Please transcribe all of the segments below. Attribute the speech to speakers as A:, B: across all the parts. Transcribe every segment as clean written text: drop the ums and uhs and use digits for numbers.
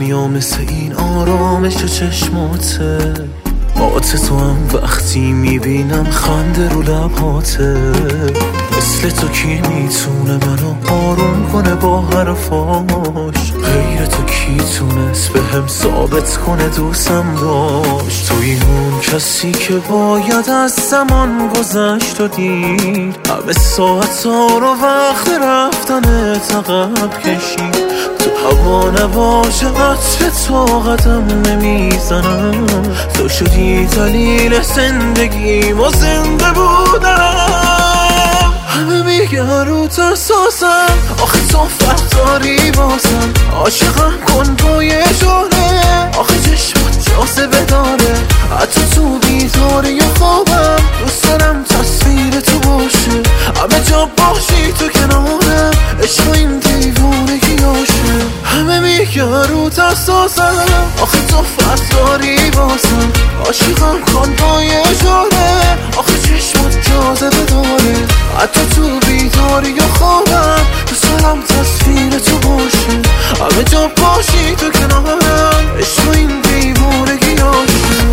A: دنیا مثل این آرامش چشماته، آت تو هم وقتی میبینم خنده رو لباته. مثل تو کی میتونه منو آروم کنه با حرفاش؟ غیر تو کی تونست به هم ثابت کنه دوستم داشت؟ توی اون کسی که باید از زمان گذشت و دید همه ساعت ها رو وقت رفتن عقب کشید. تو هوا نباشه عطر تو قدم نمیزنم، تو شدی دلیل زندگیم و زنده بودم. همه میگن رو ترساسم، آخه تو فرق داری بازم. عاشقم کن با یه جوره، آخه چشمت جاذبه داره. حتی تو بیداری یا خوابم دوست دارم تصویر تو باشه، همه جا باشی تو کنارم، عشق این دیوونگی باشه. همه میگن رو ترساسم، آخه تو فرق داری بازم. عاشقم کن با یه جوره، آخه چشمت جاذبه داره. حتی تو بیداری یا خوابم دوست دارم تصویر تو باشه، همه جا باشی تو کنارم، عشق این دیوونگی باشه.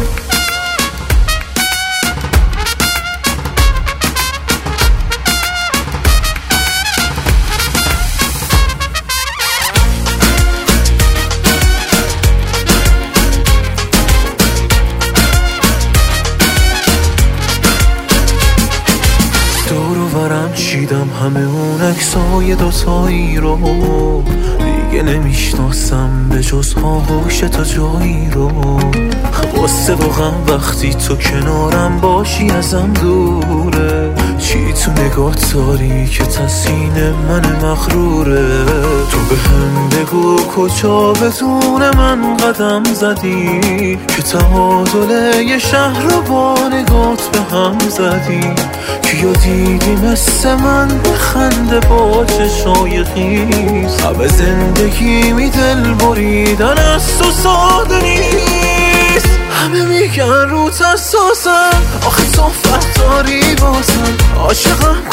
A: دورو ورم چیدم همه اون عکسای دوتایی رو، دیگه نمیشناسم به جز آغوش تا جایی رو. واسه واقعا وقتی تو کنارم باشی ازم دوره، چی تو نگاه داری که تسکین من مغروره. تو به هم بگو کجا بدون من قدم زدی، که تعادل یه شهر رو با نگات به هم زدی. کیو دیدی مثل من بخنده با چشای خیز، همه زندگی می دل بریدن از تو ساده نیست. همه میگن رو ترساسم، آخه تو فرق داری بازم. عاشقم